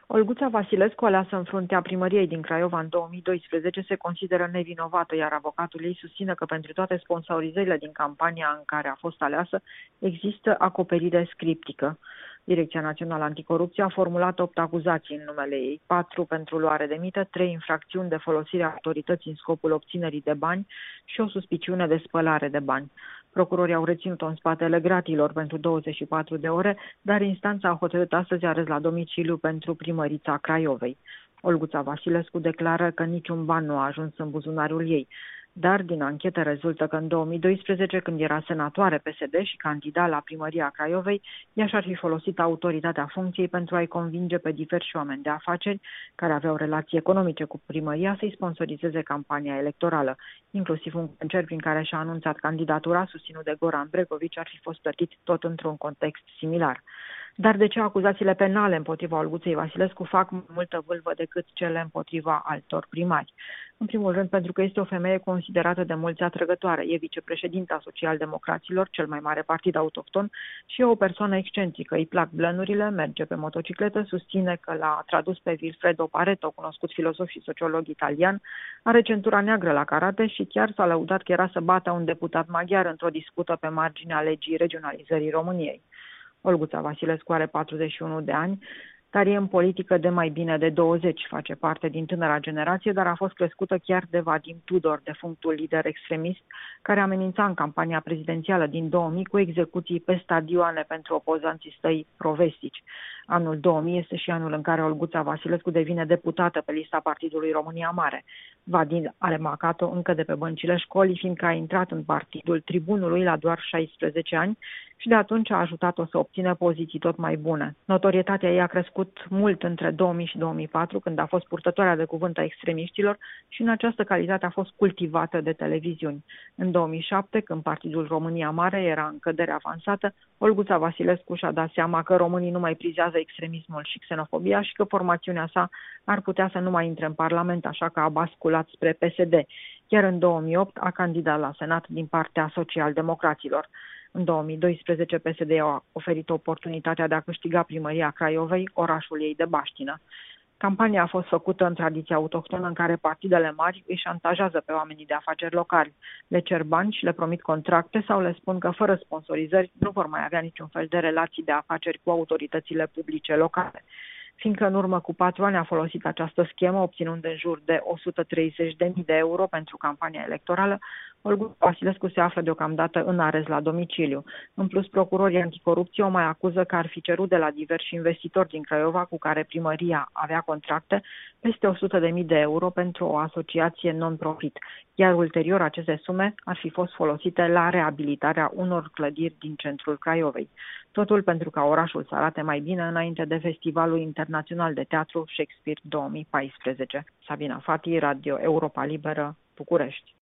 Olguța Vasilescu, aleasă în fruntea primăriei din Craiova în 2012, se consideră nevinovată, iar avocatul ei susține că pentru toate sponsorizările din campania în care a fost aleasă există acoperire scriptică. Direcția Națională Anticorupție a formulat 8 acuzații în numele ei, 4 pentru luare de mită, 3 infracțiuni de folosire a autorității în scopul obținerii de bani și o suspiciune de spălare de bani. Procurorii au reținut-o în spatele gratilor pentru 24 de ore, dar instanța a hotărât astăzi arest la domiciliu pentru primărița Craiovei. Olguța Vasilescu declară că niciun ban nu a ajuns în buzunarul ei, dar din anchetă rezultă că în 2012, când era senatoare PSD și candida la primăria Craiovei, ea și-ar fi folosit autoritatea funcției pentru a-i convinge pe diversi oameni de afaceri care aveau relații economice cu primăria să-i sponsorizeze campania electorală. Inclusiv un concert prin care și-a anunțat candidatura, susținut de Goran Bregovici, ar fi fost plătit tot într-un context similar. Dar de ce acuzațiile penale împotriva Olguței Vasilescu fac mai multă vâlvă decât cele împotriva altor primari? În primul rând, pentru că este o femeie considerată de mulți atrăgătoare. E vicepreședinta Social-Democraților, cel mai mare partid autohton, și e o persoană excentrică. Îi plac blănurile, merge pe motocicletă, susține că l-a tradus pe Vilfredo Pareto, cunoscut filozof și sociolog italian, are centura neagră la karate și chiar s-a lăudat că era să bată un deputat maghiar într-o dispută pe marginea legii regionalizării României. Olguța Vasilescu are 41 de ani, dar e în politică de mai bine de 20, face parte din tânăra generație, dar a fost crescută chiar de Vadim Tudor, defunctul lider extremist, care amenința în campania prezidențială din 2000 cu execuții pe stadioane pentru opozanții săi provestici. Anul 2000 este și anul în care Olguța Vasilescu devine deputată pe lista Partidului România Mare. Vadim a remarcat-o încă de pe băncile școlii, fiindcă a intrat în partidul tribunului la doar 16 ani și de atunci a ajutat-o să obțină poziții tot mai bune. Notorietatea ei a crescut mult între 2000 și 2004, când a fost purtătoarea de cuvânt a extremiștilor și în această calitate a fost cultivată de televiziuni. În 2007, când Partidul România Mare era în cădere avansată, Olguța Vasilescu și-a dat seama că românii nu mai prizează extremismul și xenofobia și că formațiunea sa ar putea să nu mai intre în Parlament, așa că a basculat spre PSD. Iar în 2008 a candidat la Senat din partea Social-Democraților. În 2012, PSD a oferit oportunitatea de a câștiga primăria Craiovei, orașul ei de baștină. Campania a fost făcută în tradiția autohtonă în care partidele mari îi șantajează pe oamenii de afaceri locali. Le cer bani și le promit contracte sau le spun că fără sponsorizări nu vor mai avea niciun fel de relații de afaceri cu autoritățile publice locale. Fiindcă în urmă cu 4 ani a folosit această schemă, obținând în jur de 130.000 de euro pentru campania electorală, Olguța Vasilescu se află deocamdată în arest la domiciliu. În plus, procurorii anticorupție o mai acuză că ar fi cerut de la diversi investitori din Craiova cu care primăria avea contracte peste 100.000 de euro pentru o asociație non-profit, iar ulterior aceste sume ar fi fost folosite la reabilitarea unor clădiri din centrul Craiovei. Totul pentru ca orașul să arate mai bine înainte de Festivalul Internațional de Teatru Shakespeare 2014. Sabina Fati, Radio Europa Liberă, București.